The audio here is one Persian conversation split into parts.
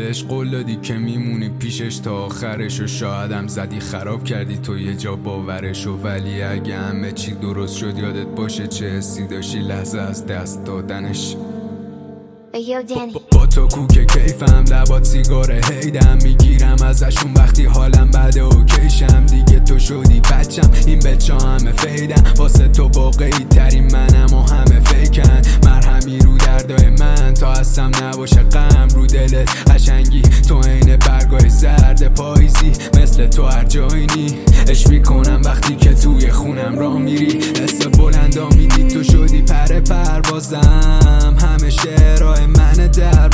بهش قول دادی که میمونی پیشش تا آخرش و شایدم زدی خراب کردی تو یه جا باورشو. ولی اگه همه چی درست شد یادت باشه چه حسی داشتی لحظه از دست دادنش. با تو کوک کیفم لبات سیگاره هیدم میگیرم ازشون وقتی حالم بده اوکیشم. دیگه تو شدی بچم این بچه همه فیدم واسه تو واقعی ترین منم و همه فیکن. مرهمی رو دردای من تا هستم نباشه غم رو دلت قشنگی تو عین برگای زرد پاییزی مثل تو هر جایی نی. عشق میکنم وقتی که توی خونم راه میری حس بلندا میدی تو شدی پر پروازم. همه شعرهای من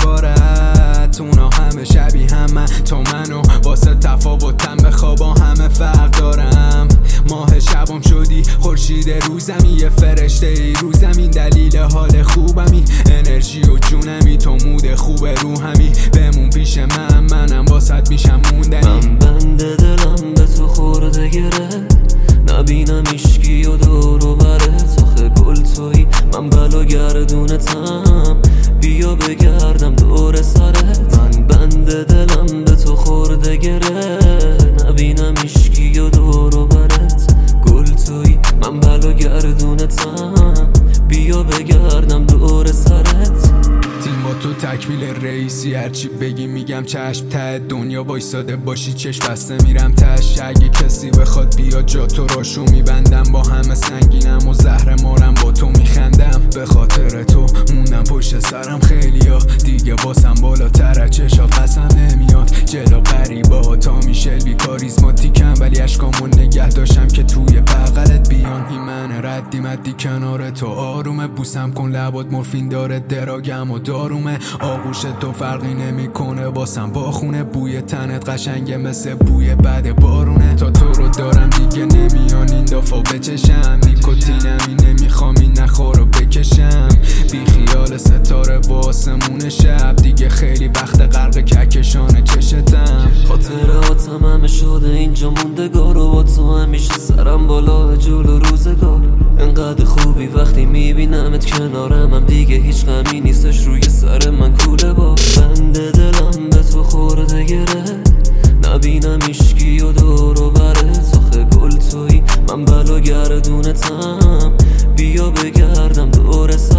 دربارت اونا همه شبیه هم من تو منو واسه تفاوتم به خوابا همه فرق دارم. ماه شبم شدی خورشید روزمی یه فرشته ای رو زمین دلیل حال خوبمی انرژی و جونمی تو مود خوب روحمی بمون پیش منم واسط میشم موندنی. من بنده دلم به تو خورده گره نبینم ایشکی و دور و برت آخه گل تویی من بلا گردونتم بیا بگردم دور سرت. من بنده دلم به تو خورده گره نبینم ایشکی و دور و برت گل تویی من بلا گردونتم بیا بگردم دور سرت. تیم با تو تکمیل رئیسی هرچی بگی میگم چشم ته دنیا وایساده باشی چشم بسته میرم تش. اگه کسی بخواد بیا جا تو راشو میبندم با همه سنگینم و زهر مارم با تو میخندم. به خاطر تو موندم پشت سرم خیلیا دیگه باسم بالاتر چشات قسم نمیاد. جلو قریبا تا میشلبی کاریزماتیکم ولی اشکامو نگه داشتم که توی بغلت بیان. این من ردی مدی کنار تو آرومه بوسم کن لبات مورفین داره دراگم و دارومه. آغوش تو فرقی نمیکنه واسم با خونه بوی تنت قشنگه مثل بوی بعد بارونه. تا تو رو دارم دیگه نمیان این دفعه بچشم نیکوتینمی نمیخوام این نخور رو بکشم. بی خیال ستاره و آسمون شب دیگه خیلی وقت غرق کهکشان چشتم. خاطراتم همه شده اینجا موندگار و با تو همیشه سرم بالا جلو روزگار. انقدر خوبی وقتی میبینمت کنارم هم دیگه هیچ غمی نیستش روی سر من کوله با. بنده دلم به تو خورده گره نبینم ایشکی و دور و برت آخه گل تویی من بلا گردونتم بیا بگردم دور